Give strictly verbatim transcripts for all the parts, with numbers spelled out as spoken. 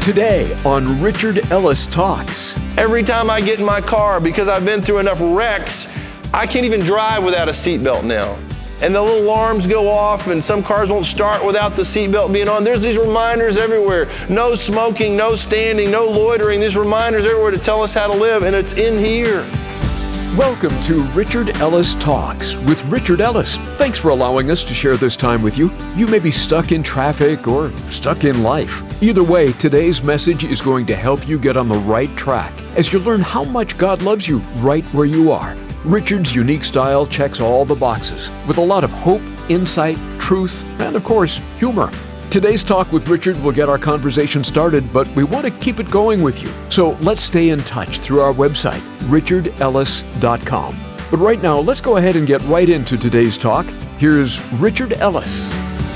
Today on Richard Ellis Talks. Every time I get in my car, because I've been through enough wrecks, I can't even drive without a seatbelt now. And the little alarms go off and some cars won't start without the seatbelt being on. There's these reminders everywhere. No smoking, no standing, no loitering. These reminders everywhere to tell us how to live, and it's in here. Welcome to Richard Ellis Talks with Richard Ellis. Thanks for allowing us to share this time with you. You may be stuck in traffic or stuck in life. Either way, today's message is going to help you get on the right track as you learn how much God loves you right where you are. Richard's unique style checks all the boxes with a lot of hope, insight, truth, and of course, humor. Today's talk with Richard will get our conversation started, but we want to keep it going with you. So let's stay in touch through our website, richard ellis dot com. But right now, let's go ahead and get right into today's talk. Here's Richard Ellis.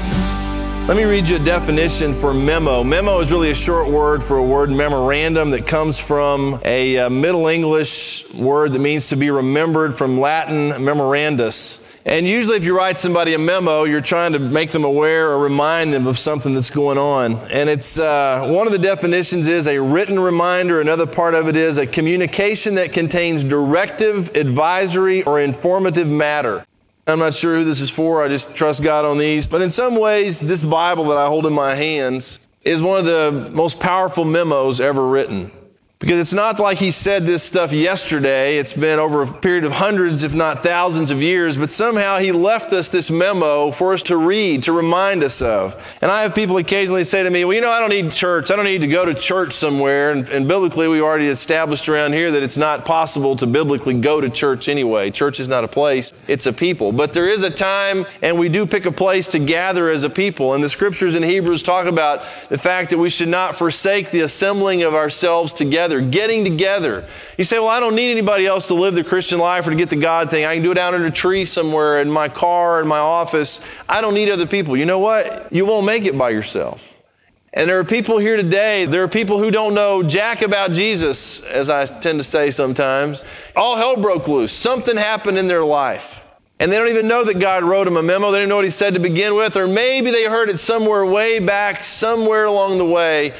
Let me read you a definition for memo. Memo is really a short word for a word memorandum that comes from a uh, Middle English word that means to be remembered, from Latin memorandus. And usually if you write somebody a memo, you're trying to make them aware or remind them of something that's going on. And it's uh, one of the definitions is a written reminder. Another part of it is a communication that contains directive, advisory, or informative matter. I'm not sure who this is for. I just trust God on these. But in some ways, this Bible that I hold in my hands is one of the most powerful memos ever written. Because it's not like he said this stuff yesterday. It's been over a period of hundreds, if not thousands of years, but somehow he left us this memo for us to read, to remind us of. And I have people occasionally say to me, well, you know, I don't need church. I don't need to go to church somewhere. And, and biblically, we already established around here that it's not possible to biblically go to church anyway. Church is not a place, it's a people. But there is a time, and we do pick a place to gather as a people. And the scriptures in Hebrews talk about the fact that we should not forsake the assembling of ourselves together. Getting together. You say, well, I don't need anybody else to live the Christian life or to get the God thing. I can do it out under a tree somewhere, in my car, in my office. I don't need other people. You know what? You won't make it by yourself. And there are people here today, there are people who don't know jack about Jesus, as I tend to say sometimes. All hell broke loose. Something happened in their life. And they don't even know that God wrote them a memo. They don't know what he said to begin with. Or maybe they heard it somewhere way back, somewhere along the way.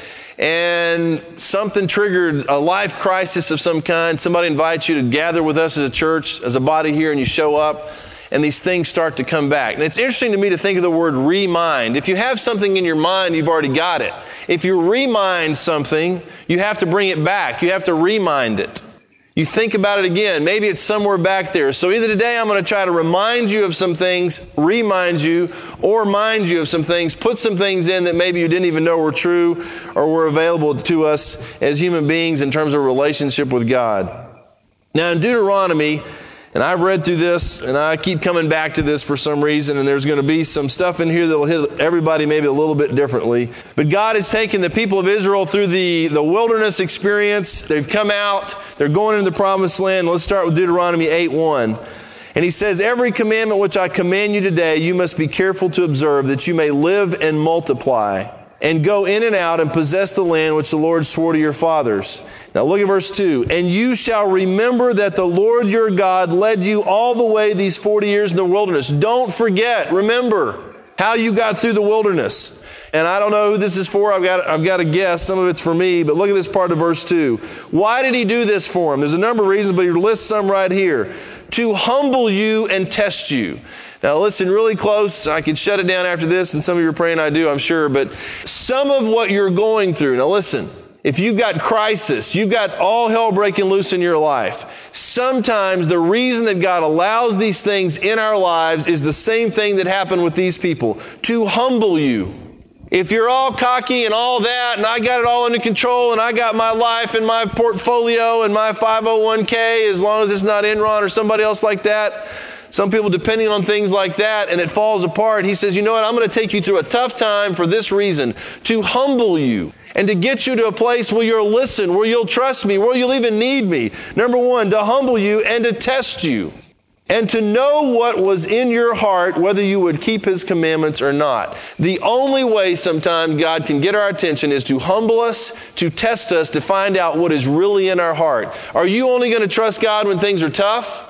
And something triggered a life crisis of some kind. Somebody invites you to gather with us as a church, as a body here, and you show up, and these things start to come back. And it's interesting to me to think of the word remind. If you have something in your mind, you've already got it. If you remind something, you have to bring it back. You have to remind it. You think about it again. Maybe it's somewhere back there. So either today I'm going to try to remind you of some things, remind you, or remind you of some things, put some things in that maybe you didn't even know were true or were available to us as human beings in terms of a relationship with God. Now in Deuteronomy, and I've read through this, and I keep coming back to this for some reason, and there's going to be some stuff in here that will hit everybody maybe a little bit differently. But God has taken the people of Israel through the, the wilderness experience. They've come out. They're going into the promised land. Let's start with Deuteronomy eight one. And he says, every commandment which I command you today, you must be careful to observe, that you may live and multiply, and go in and out and possess the land which the Lord swore to your fathers. Now look at verse two. And you shall remember that the Lord your God led you all the way these forty years in the wilderness. Don't forget, remember how you got through the wilderness. And I don't know who this is for. I've got, I've got to guess. Some of it's for me. But look at this part of verse two. Why did he do this for him? There's a number of reasons, but he lists some right here. To humble you and test you. Now listen really close. I could shut it down after this, and some of you are praying I do, I'm sure. But some of what you're going through, now listen, if you've got crisis, you've got all hell breaking loose in your life, sometimes the reason that God allows these things in our lives is the same thing that happened with these people, to humble you. If you're all cocky and all that, and I got it all under control, and I got my life and my portfolio and my five oh one k, as long as it's not Enron or somebody else like that, some people depending on things like that, and it falls apart. He says, you know what, I'm going to take you through a tough time for this reason, to humble you and to get you to a place where you'll listen, where you'll trust me, where you'll even need me. Number one, to humble you and to test you, and to know what was in your heart, whether you would keep his commandments or not. The only way sometimes God can get our attention is to humble us, to test us, to find out what is really in our heart. Are you only going to trust God when things are tough?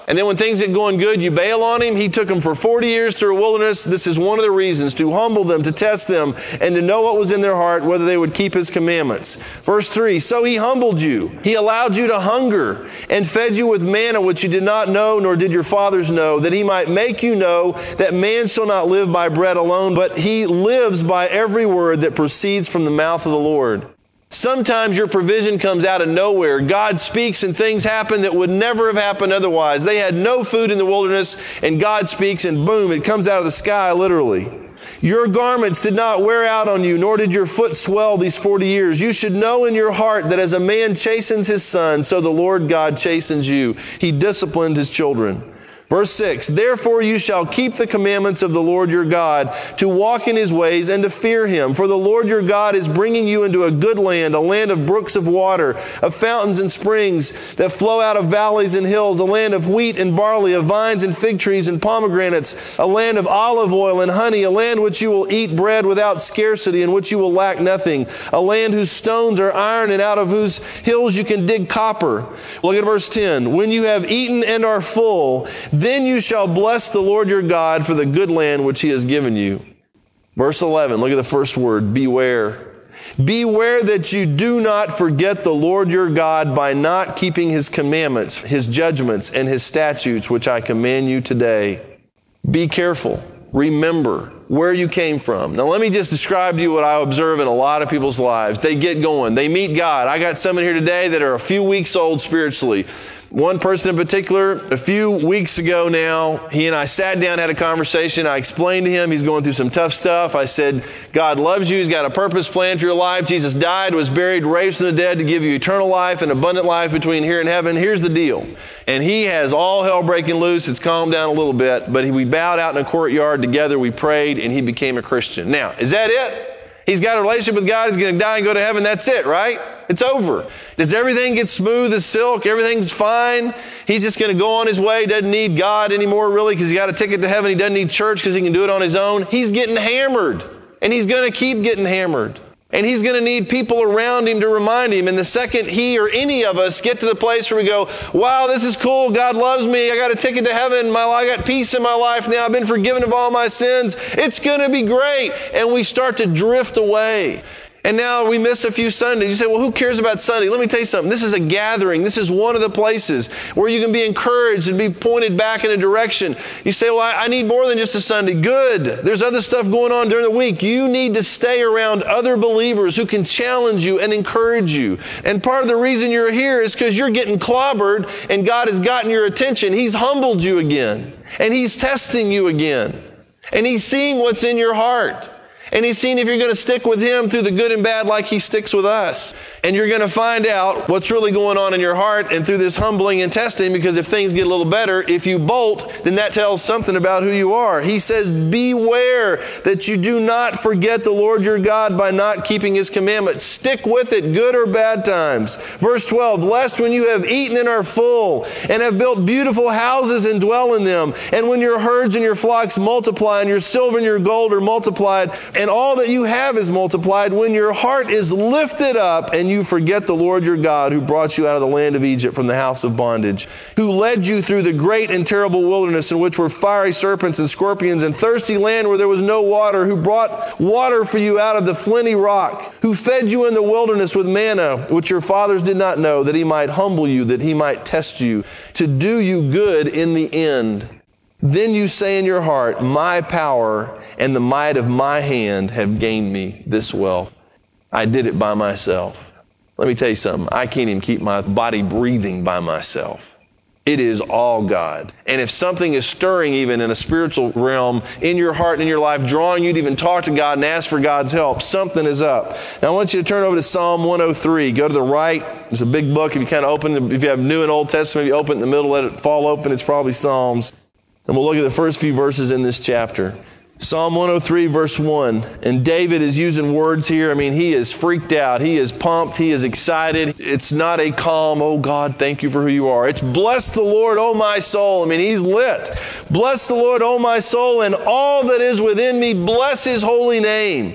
And then when things get going good, you bail on him. He took them for forty years through a wilderness. This is one of the reasons, to humble them, to test them, and to know what was in their heart, whether they would keep his commandments. Verse three, so he humbled you. He allowed you to hunger and fed you with manna, which you did not know, nor did your fathers know, that he might make you know that man shall not live by bread alone, but he lives by every word that proceeds from the mouth of the Lord. Sometimes your provision comes out of nowhere. God speaks and things happen that would never have happened otherwise. They had no food in the wilderness, and God speaks and boom, it comes out of the sky literally. Your garments did not wear out on you, nor did your foot swell these forty years. You should know in your heart that as a man chastens his son, so the Lord God chastens you. He disciplined his children. Verse six, therefore you shall keep the commandments of the Lord your God, to walk in his ways and to fear him. For the Lord your God is bringing you into a good land, a land of brooks of water, of fountains and springs that flow out of valleys and hills, a land of wheat and barley, of vines and fig trees and pomegranates, a land of olive oil and honey, a land which you will eat bread without scarcity, in which you will lack nothing, a land whose stones are iron and out of whose hills you can dig copper. Look at verse ten. When you have eaten and are full, then you shall bless the Lord your God for the good land which he has given you. Verse eleven, look at the first word, beware. Beware that you do not forget the Lord your God by not keeping his commandments, his judgments, and his statutes, which I command you today. Be careful. Remember where you came from. Now let me just describe to you what I observe in a lot of people's lives. They get going. They meet God. I got some in here today that are a few weeks old spiritually. One person in particular, a few weeks ago now, he and I sat down, had a conversation. I explained to him he's going through some tough stuff. I said, God loves you. He's got a purpose, plan for your life. Jesus died, was buried, raised from the dead to give you eternal life and abundant life between here and heaven. Here's the deal. And he has all hell breaking loose. It's calmed down a little bit, but we bowed out in a courtyard together. We prayed, and he became a Christian. Now, is that it? He's got a relationship with God. He's going to die and go to heaven. That's it, right? It's over. Does everything get smooth as silk? Everything's fine? He's just going to go on his way. He doesn't need God anymore, really, because he's got a ticket to heaven. He doesn't need church because he can do it on his own. He's getting hammered, and he's going to keep getting hammered. And he's going to need people around him to remind him. And the second he or any of us get to the place where we go, wow, this is cool. God loves me. I got a ticket to heaven. My, I got peace in my life now. I've been forgiven of all my sins. It's going to be great. And we start to drift away. And now we miss a few Sundays. You say, well, who cares about Sunday? Let me tell you something. This is a gathering. This is one of the places where you can be encouraged and be pointed back in a direction. You say, well, I, I need more than just a Sunday. Good. There's other stuff going on during the week. You need to stay around other believers who can challenge you and encourage you. And part of the reason you're here is because you're getting clobbered and God has gotten your attention. He's humbled you again. And he's testing you again. And he's seeing what's in your heart. And he's seeing if you're going to stick with him through the good and bad like he sticks with us. And you're going to find out what's really going on in your heart and through this humbling and testing, because if things get a little better, if you bolt, then that tells something about who you are. He says, beware that you do not forget the Lord your God by not keeping his commandments. Stick with it, good or bad times. Verse twelve, lest when you have eaten and are full and have built beautiful houses and dwell in them, and when your herds and your flocks multiply and your silver and your gold are multiplied, and all that you have is multiplied, when your heart is lifted up and you forget the Lord your God, who brought you out of the land of Egypt from the house of bondage, who led you through the great and terrible wilderness in which were fiery serpents and scorpions and thirsty land where there was no water, who brought water for you out of the flinty rock, who fed you in the wilderness with manna, which your fathers did not know, that he might humble you, that he might test you, to do you good in the end. Then you say in your heart, my power and the might of my hand have gained me this wealth. I did it by myself. Let me tell you something. I can't even keep my body breathing by myself. It is all God. And if something is stirring even in a spiritual realm in your heart and in your life, drawing you to even talk to God and ask for God's help, something is up. Now I want you to turn over to Psalm one oh three. Go to the right. There's a big book. If you kind of open, if you have New and Old Testament, you open it in the middle, let it fall open. It's probably Psalms. And we'll look at the first few verses in this chapter. Psalm one oh three, verse one. And David is using words here. I mean, he is freaked out. He is pumped. He is excited. It's not a calm, oh God, thank you for who you are. It's bless the Lord, oh my soul. I mean, he's lit. Bless the Lord, oh my soul, and all that is within me, bless his holy name.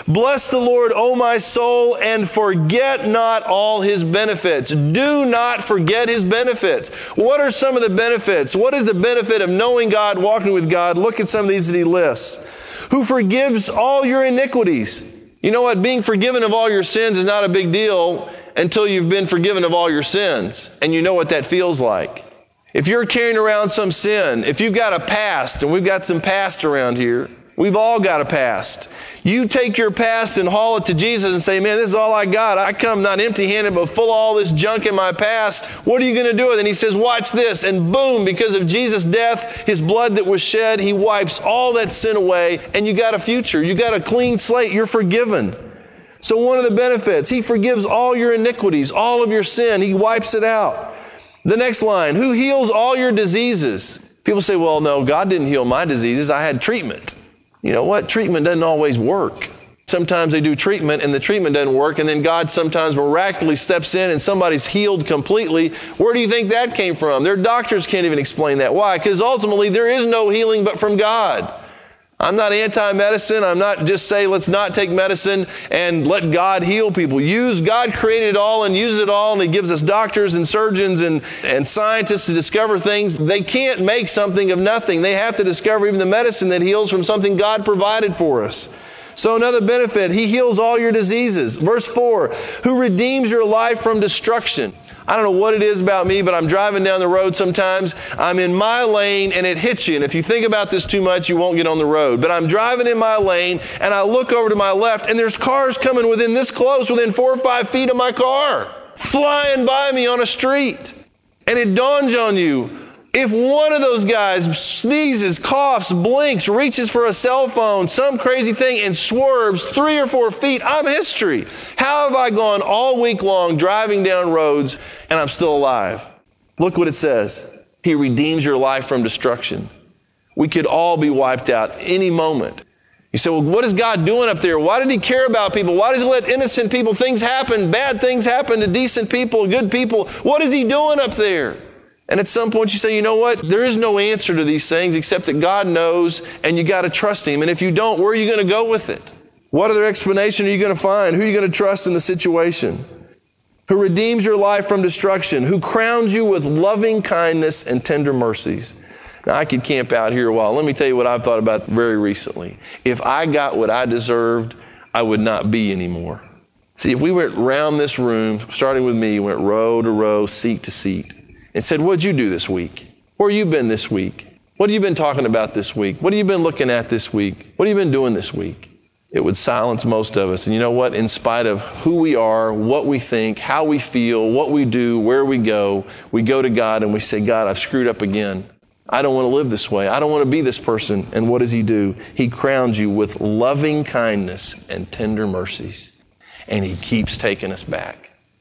Bless the Lord, O my soul, and forget not all his benefits. Do not forget his benefits. What are some of the benefits? What is the benefit of knowing God, walking with God? Look at some of these that he lists. Who forgives all your iniquities. You know what? Being forgiven of all your sins is not a big deal until you've been forgiven of all your sins, and you know what that feels like. If you're carrying around some sin, if you've got a past, and we've got some past around here, we've all got a past. You take your past and haul it to Jesus and say, man, this is all I got. I come not empty-handed, but full of all this junk in my past. What are you going to do with it? And he says, watch this. And boom, because of Jesus' death, his blood that was shed, he wipes all that sin away, and you got a future. You got a clean slate. You're forgiven. So one of the benefits, he forgives all your iniquities, all of your sin. He wipes it out. The next line, who heals all your diseases? People say, well, no, God didn't heal my diseases. I had treatment. You know what? Treatment doesn't always work. Sometimes they do treatment and the treatment doesn't work, and then God sometimes miraculously steps in and somebody's healed completely. Where do you think that came from? Their doctors can't even explain that. Why? Because ultimately there is no healing but from God. I'm not anti-medicine. I'm not just say let's not take medicine and let God heal people. Use God created it all and uses it all, and he gives us doctors and surgeons and, and scientists to discover things. They can't make something of nothing. They have to discover even the medicine that heals from something God provided for us. So another benefit, he heals all your diseases. Verse four, who redeems your life from destruction. I don't know what it is about me, but I'm driving down the road sometimes. I'm in my lane and it hits you. And if you think about this too much, you won't get on the road. But I'm driving in my lane and I look over to my left and there's cars coming within this close, within four or five feet of my car, flying by me on a street. And it dawns on you, if one of those guys sneezes, coughs, blinks, reaches for a cell phone, some crazy thing, and swerves three or four feet, I'm history. How have I gone all week long driving down roads and I'm still alive? Look what it says. He redeems your life from destruction. We could all be wiped out any moment. You say, well, what is God doing up there? Why did he care about people? Why does he let innocent people, things happen, bad things happen to decent people, good people? What is he doing up there? And at some point you say, you know what? There is no answer to these things except that God knows, and you got to trust him. And if you don't, where are you going to go with it? What other explanation are you going to find? Who are you going to trust in the situation? Who redeems your life from destruction? Who crowns you with loving kindness and tender mercies? Now, I could camp out here a while. Let me tell you what I've thought about very recently. If I got what I deserved, I would not be anymore. See, if we went around this room, starting with me, went row to row, seat to seat, and said, what'd you do this week? Where you been this week? What have you been talking about this week? What have you been looking at this week? What have you been doing this week? It would silence most of us. And you know what? In spite of who we are, what we think, how we feel, what we do, where we go, we go to God and we say, God, I've screwed up again. I don't want to live this way. I don't want to be this person. And what does he do? He crowns you with loving kindness and tender mercies. And he keeps taking us back.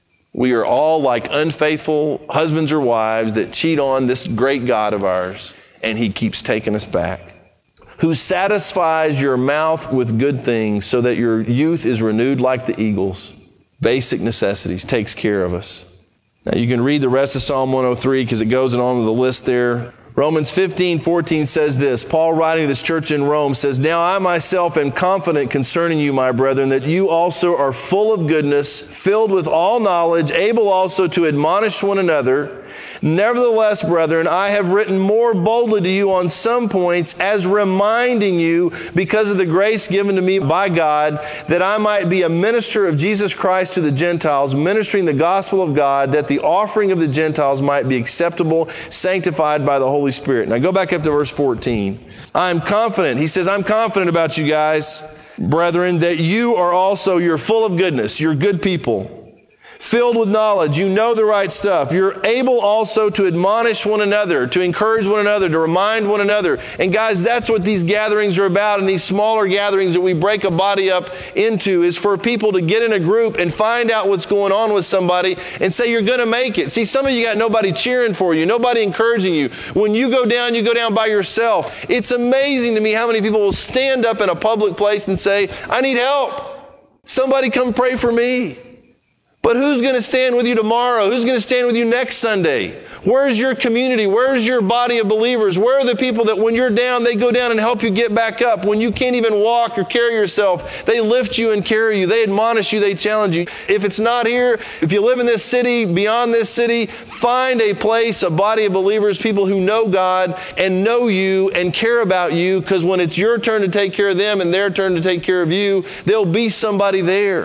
We are all like unfaithful husbands or wives that cheat on this great God of ours, and he keeps taking us back. Who satisfies your mouth with good things so that your youth is renewed like the eagles. Basic necessities, takes care of us. Now you can read the rest of Psalm one oh three because it goes on to the list there. Romans fifteen fourteen says this. Paul, writing to this church in Rome, says, now I myself am confident concerning you, my brethren, that you also are full of goodness, filled with all knowledge, able also to admonish one another. Nevertheless, brethren, I have written more boldly to you on some points, as reminding you, because of the grace given to me by God, that I might be a minister of Jesus Christ to the Gentiles, ministering the gospel of God, that the offering of the Gentiles might be acceptable, sanctified by the Holy Spirit. Now go back up to verse fourteen. I'm confident. He says, I'm confident about you guys, brethren, that you are also, you're full of goodness. You're good people. Filled with knowledge, you know the right stuff. You're able also to admonish one another, to encourage one another, to remind one another. And guys, that's what these gatherings are about, and these smaller gatherings that we break a body up into is for people to get in a group and find out what's going on with somebody and say, you're going to make it. See, some of you got nobody cheering for you, nobody encouraging you. When you go down, you go down by yourself. It's amazing to me how many people will stand up in a public place and say, I need help. Somebody come pray for me. But who's going to stand with you tomorrow? Who's going to stand with you next Sunday? Where's your community? Where's your body of believers? Where are the people that when you're down, they go down and help you get back up? When you can't even walk or carry yourself, they lift you and carry you. They admonish you. They challenge you. If it's not here, if you live in this city, beyond this city, find a place, a body of believers, people who know God and know you and care about you, because when it's your turn to take care of them and their turn to take care of you, there'll be somebody there.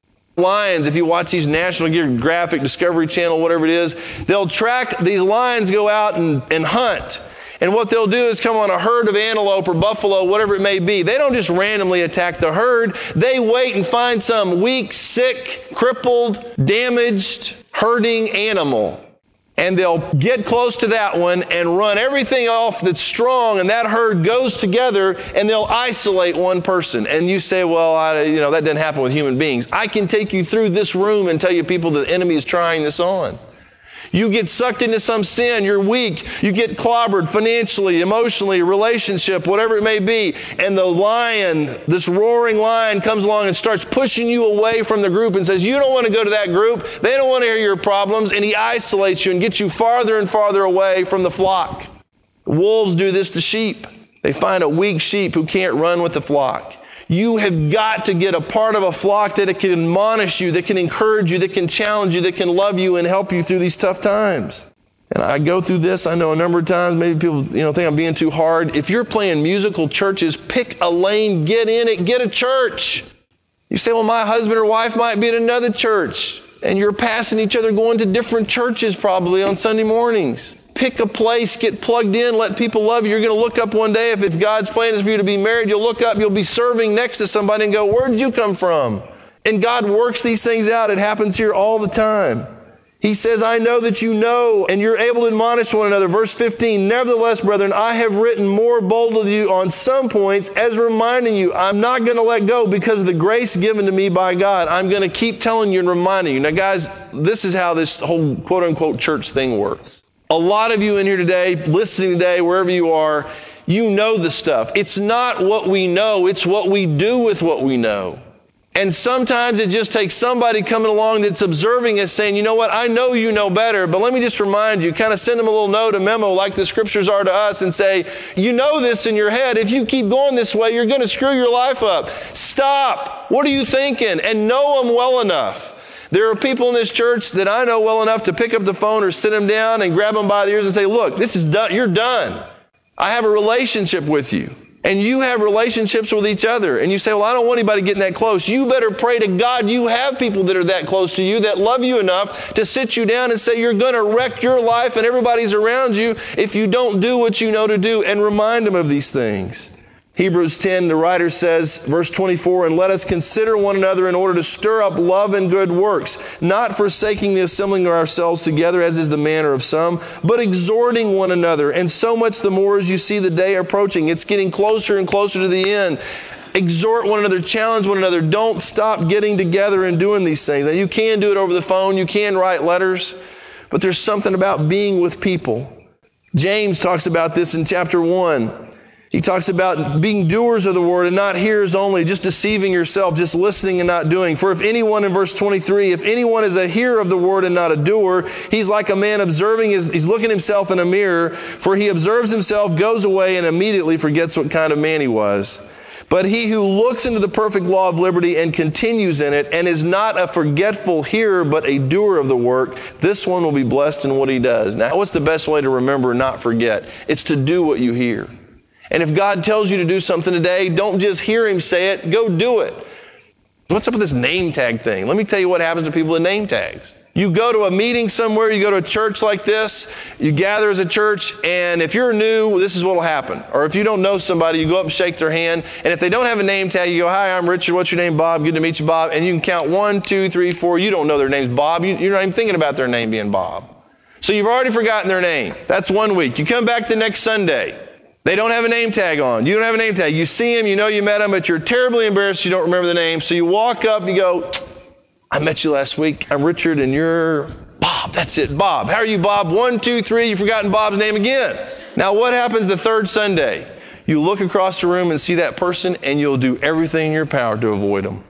Lions, if you watch these National Geographic, Discovery Channel, whatever it is, they'll track, these lions go out and, and hunt. And what they'll do is come on a herd of antelope or buffalo, whatever it may be. They don't just randomly attack the herd. They wait and find some weak, sick, crippled, damaged, hurting animal. And they'll get close to that one and run everything off that's strong, and that herd goes together, and they'll isolate one person. And you say, well, I, you know, that doesn't happen with human beings. I can take you through this room and tell you people the enemy is trying this on. You get sucked into some sin, you're weak, you get clobbered financially, emotionally, relationship, whatever it may be, and the lion, this roaring lion, comes along and starts pushing you away from the group and says, you don't want to go to that group, they don't want to hear your problems, and he isolates you and gets you farther and farther away from the flock. Wolves do this to sheep. They find a weak sheep who can't run with the flock. You have got to get a part of a flock that can admonish you, that can encourage you, that can challenge you, that can love you and help you through these tough times. And I go through this, I know a number of times, maybe people you know think I'm being too hard. If you're playing musical churches, pick a lane, get in it, get a church. You say, well, my husband or wife might be at another church, and you're passing each other going to different churches probably on Sunday mornings. Pick a place, get plugged in, let people love you. You're going to look up one day, if, if God's plan is for you to be married, you'll look up, you'll be serving next to somebody and go, where did you come from? And God works these things out. It happens here all the time. He says, I know that you know, and you're able to admonish one another. Verse fifteen, nevertheless, brethren, I have written more boldly to you on some points as reminding you. I'm not going to let go because of the grace given to me by God. I'm going to keep telling you and reminding you. Now, guys, this is how this whole quote-unquote church thing works. A lot of you in here today, listening today, wherever you are, you know the stuff. It's not what we know, it's what we do with what we know. And sometimes it just takes somebody coming along that's observing us saying, you know what, I know you know better, but let me just remind you, kind of send them a little note, a memo like the scriptures are to us and say, you know this in your head. If you keep going this way, you're going to screw your life up. Stop. What are you thinking? And know them well enough. There are people in this church that I know well enough to pick up the phone or sit them down and grab them by the ears and say, look, this is done. You're done. I have a relationship with you. And you have relationships with each other. And you say, well, I don't want anybody getting that close. You better pray to God you have people that are that close to you, that love you enough to sit you down and say you're going to wreck your life and everybody's around you if you don't do what you know to do, and remind them of these things. Hebrews ten, the writer says, verse twenty-four, and let us consider one another in order to stir up love and good works, not forsaking the assembling of ourselves together, as is the manner of some, but exhorting one another, and so much the more as you see the day approaching. It's getting closer and closer to the end. Exhort one another, challenge one another. Don't stop getting together and doing these things. Now, you can do it over the phone, you can write letters, but there's something about being with people. James talks about this in chapter one. He talks about being doers of the word and not hearers only, just deceiving yourself, just listening and not doing. For if anyone, in verse twenty-three, if anyone is a hearer of the word and not a doer, he's like a man observing his, he's looking himself in a mirror, for he observes himself, goes away, and immediately forgets what kind of man he was. But he who looks into the perfect law of liberty and continues in it, and is not a forgetful hearer, but a doer of the work, this one will be blessed in what he does. Now, what's the best way to remember and not forget? It's to do what you hear. And if God tells you to do something today, don't just hear him say it, go do it. What's up with this name tag thing? Let me tell you what happens to people with name tags. You go to a meeting somewhere, you go to a church like this, you gather as a church, and if you're new, this is what will happen. Or if you don't know somebody, you go up and shake their hand, and if they don't have a name tag, you go, hi, I'm Richard, what's your name? Bob, good to meet you, Bob. And you can count one, two, three, four, you don't know their name's Bob, you, you're not even thinking about their name being Bob. So you've already forgotten their name. That's one week. You come back the next Sunday. They don't have a name tag on. You don't have a name tag. You see him, you know you met him, but you're terribly embarrassed you don't remember the name. So you walk up and you go, I met you last week. I'm Richard and you're Bob. That's it, Bob. How are you, Bob? One, two, three. You've forgotten Bob's name again. Now what happens the third Sunday? You look across the room and see that person and you'll do everything in your power to avoid them.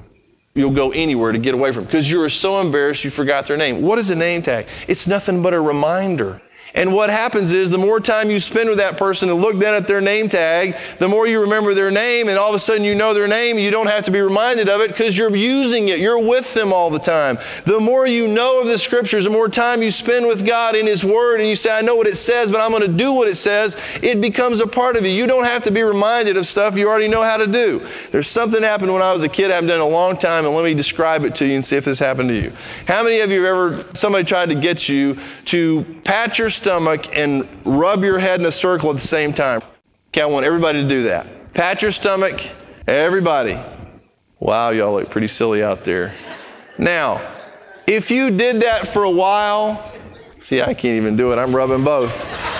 You'll go anywhere to get away from it because you were so embarrassed you forgot their name. What is a name tag? It's nothing but a reminder. And what happens is the more time you spend with that person and look down at their name tag, the more you remember their name, and all of a sudden you know their name, and you don't have to be reminded of it because you're using it. You're with them all the time. The more you know of the Scriptures, the more time you spend with God in His Word, and you say, I know what it says, but I'm going to do what it says, it becomes a part of you. You don't have to be reminded of stuff you already know how to do. There's something happened when I was a kid I haven't done in a long time, and let me describe it to you and see if this happened to you. How many of you have ever, somebody tried to get you to pat your stomach and rub your head in a circle at the same time? Okay, I want everybody to do that. Pat your stomach, everybody. Wow, y'all look pretty silly out there. Now, if you did that for a while, see, I can't even do it. I'm rubbing both.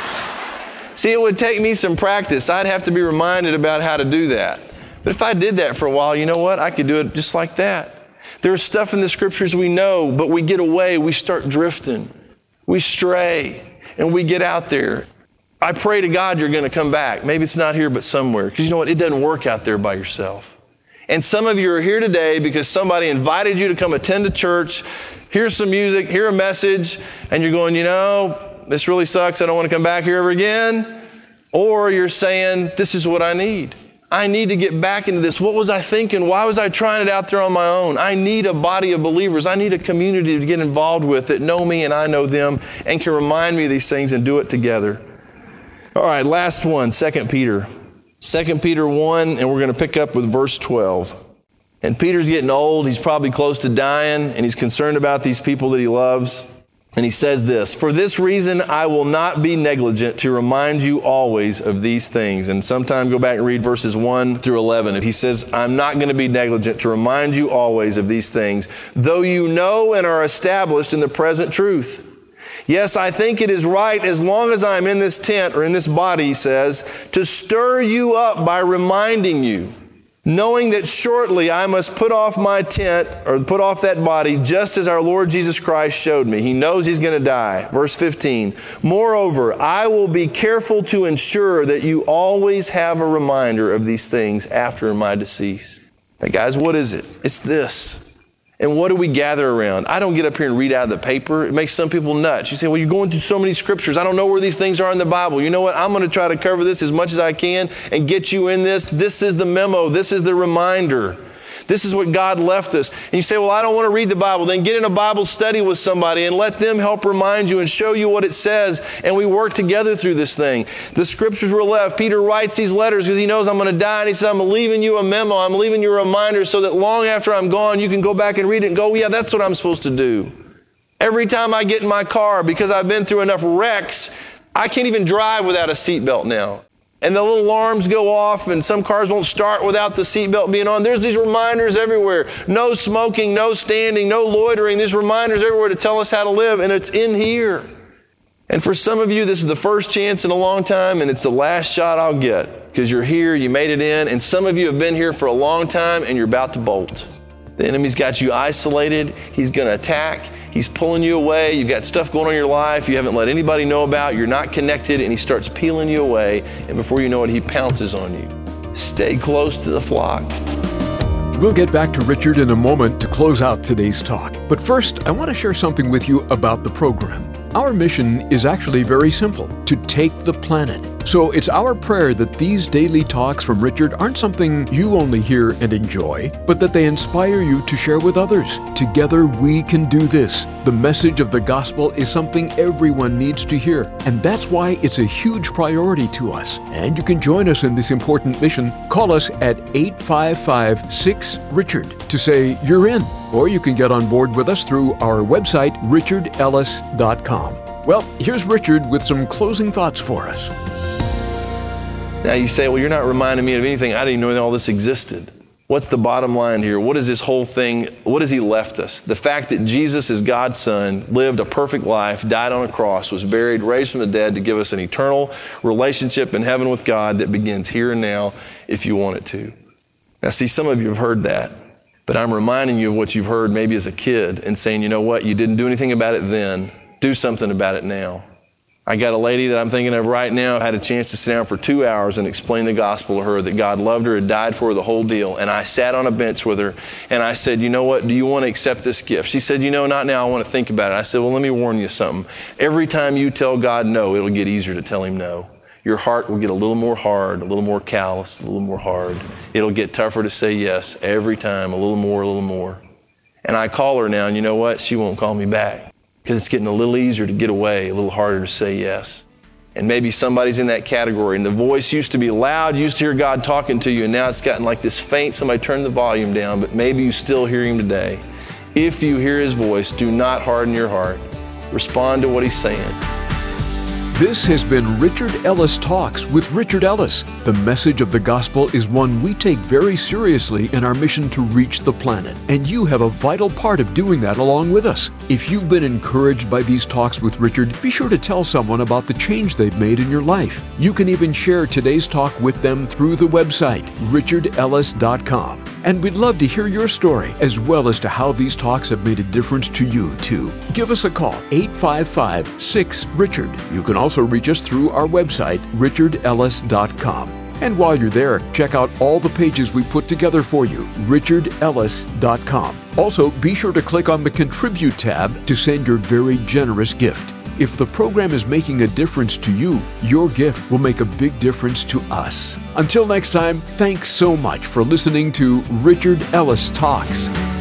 See, it would take me some practice. I'd have to be reminded about how to do that. But if I did that for a while, you know what? I could do it just like that. There's stuff in the Scriptures we know, but we get away. We start drifting. We stray. And we get out there. I pray to God you're going to come back. Maybe it's not here, but somewhere. Because you know what? It doesn't work out there by yourself. And some of you are here today because somebody invited you to come attend a church, hear some music, hear a message, and you're going, you know, this really sucks. I don't want to come back here ever again. Or you're saying, this is what I need. I need to get back into this. What was I thinking? Why was I trying it out there on my own? I need a body of believers. I need a community to get involved with that know me and I know them and can remind me of these things and do it together. All right, last one, Second Peter. Second Peter one, and we're going to pick up with verse twelve. And Peter's getting old. He's probably close to dying, and he's concerned about these people that he loves. And he says this, for this reason, I will not be negligent to remind you always of these things. And sometime go back and read verses one through eleven. And he says, I'm not going to be negligent to remind you always of these things, though you know and are established in the present truth. Yes, I think it is right, as long as I'm in this tent or in this body, he says, to stir you up by reminding you, knowing that shortly I must put off my tent or put off that body just as our Lord Jesus Christ showed me. He knows he's going to die. Verse fifteen, moreover, I will be careful to ensure that you always have a reminder of these things after my decease. Now guys, what is it? It's this. And what do we gather around? I don't get up here and read out of the paper. It makes some people nuts. You say, well, you're going through so many scriptures. I don't know where these things are in the Bible. You know what? I'm going to try to cover this as much as I can and get you in this. This is the memo. This is the reminder. This is what God left us. And you say, well, I don't want to read the Bible. Then get in a Bible study with somebody and let them help remind you and show you what it says. And we work together through this thing. The scriptures were left. Peter writes these letters because he knows I'm going to die. And he says, I'm leaving you a memo. I'm leaving you a reminder so that long after I'm gone, you can go back and read it and go, yeah, that's what I'm supposed to do. Every time I get in my car, because I've been through enough wrecks, I can't even drive without a seatbelt now. And the little alarms go off, and some cars won't start without the seatbelt being on. There's these reminders everywhere. No smoking, no standing, no loitering. There's reminders everywhere to tell us how to live, and it's in here. And for some of you, this is the first chance in a long time, and it's the last shot I'll get, because you're here, you made it in, and some of you have been here for a long time, and you're about to bolt. The enemy's got you isolated. He's going to attack. He's pulling you away. You've got stuff going on in your life you haven't let anybody know about. You're not connected, and he starts peeling you away. And before you know it, he pounces on you. Stay close to the flock. We'll get back to Richard in a moment to close out today's talk. But first, I want to share something with you about the program. Our mission is actually very simple, to take the planet. So it's our prayer that these daily talks from Richard aren't something you only hear and enjoy, but that they inspire you to share with others. Together we can do this. The message of the gospel is something everyone needs to hear, and that's why it's a huge priority to us. And you can join us in this important mission. Call us at eight five five, six, Richard to say you're in. Or you can get on board with us through our website, richard ellis dot com. Well, here's Richard with some closing thoughts for us. Now you say, well, you're not reminding me of anything. I didn't even know all this existed. What's the bottom line here? What is this whole thing? What has he left us? The fact that Jesus is God's son, lived a perfect life, died on a cross, was buried, raised from the dead to give us an eternal relationship in heaven with God that begins here and now if you want it to. Now see, some of you have heard that. But I'm reminding you of what you've heard maybe as a kid and saying, you know what, you didn't do anything about it then. Do something about it now. I got a lady that I'm thinking of right now. I had a chance to sit down for two hours and explain the gospel to her, that God loved her and died for her, the whole deal. And I sat on a bench with her and I said, you know what, do you want to accept this gift? She said, you know, not now, I want to think about it. I said, well, let me warn you something. Every time you tell God no, it'll get easier to tell him no. Your heart will get a little more hard, a little more callous, a little more hard. It'll get tougher to say yes every time, a little more, a little more. And I call her now, and you know what? She won't call me back. Because it's getting a little easier to get away, a little harder to say yes. And maybe somebody's in that category, and the voice used to be loud, you used to hear God talking to you, and now it's gotten like this faint, somebody turn the volume down, but maybe you still hear him today. If you hear his voice, do not harden your heart. Respond to what he's saying. This has been Richard Ellis Talks with Richard Ellis. The message of the gospel is one we take very seriously in our mission to reach the planet, and you have a vital part of doing that along with us. If you've been encouraged by these talks with Richard, be sure to tell someone about the change they've made in your life. You can even share today's talk with them through the website, richard ellis dot com. And we'd love to hear your story, as well as to how these talks have made a difference to you, too. Give us a call, eight five five, six, Richard. You can also reach us through our website, richard ellis dot com. And while you're there, check out all the pages we put together for you, richard ellis dot com. Also, be sure to click on the Contribute tab to send your very generous gift. If the program is making a difference to you, your gift will make a big difference to us. Until next time, thanks so much for listening to Richard Ellis Talks.